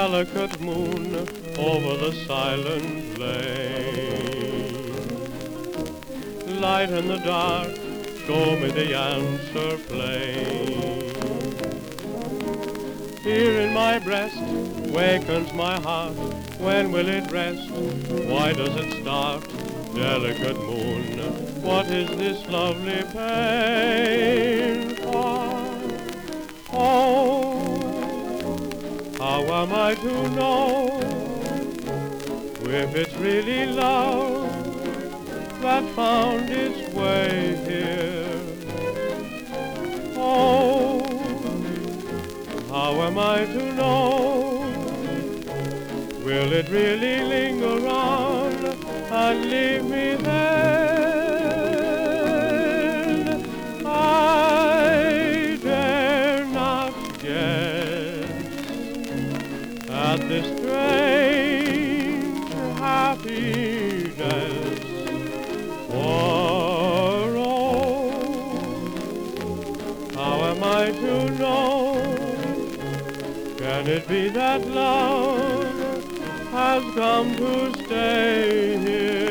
delicate moon over the silent plain. Light in the dark, show me the answer plain. Here in my breast wakens my heart. When will it rest? Why does it start? Delicate moon, what is this lovely pain for? Oh, how am I to know if it's really love that found its way here? Oh, how am I to know? Will it really linger on and leave me then? I dare not guess at this strange happiness. For oh, how am I to know? Can it be that love has come to stay here?